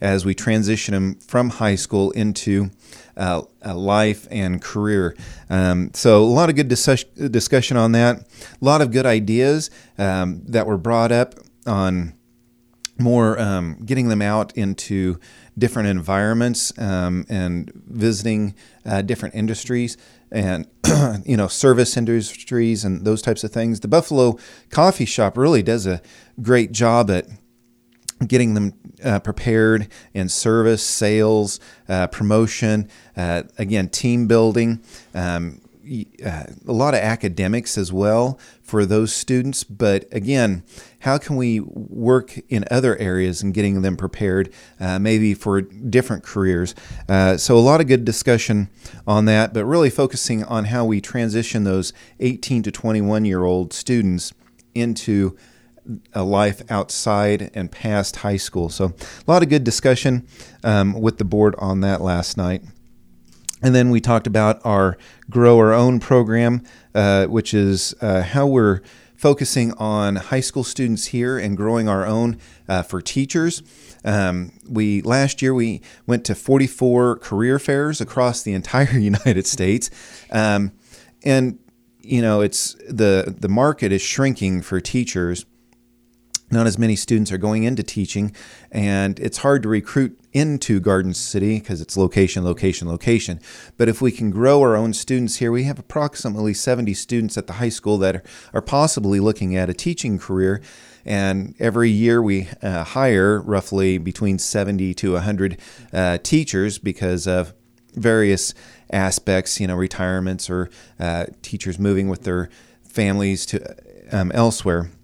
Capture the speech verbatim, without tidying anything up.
as we transition them from high school into uh, a life and career. Um, so a lot of good dis- discussion on that. A lot of good ideas um, that were brought up on more um, getting them out into different environments um, and visiting uh, different industries and, you know, service industries and those types of things. The Buffalo Coffee Shop really does a great job at getting them uh, prepared in service, sales, uh, promotion, uh, again, team building, um, uh, a lot of academics as well for those students. But again, how can we work in other areas and getting them prepared uh, maybe for different careers? Uh, so a lot of good discussion on that, but really focusing on how we transition those eighteen to twenty-one year old students into a life outside and past high school. So a lot of good discussion um, with the board on that last night. And then we talked about our Grow Our Own program, uh, which is uh, how we're focusing on high school students here and growing our own uh, for teachers. Um, we last year we went to forty-four career fairs across the entire United States, um, and you know it's the the market is shrinking for teachers. Not as many students are going into teaching, and it's hard to recruit into Garden City because it's location, location, location. But if we can grow our own students here, we have approximately seventy students at the high school that are, are possibly looking at a teaching career. And every year we uh, hire roughly between seventy to one hundred uh, teachers because of various aspects, you know, retirements or uh, teachers moving with their families to um, elsewhere.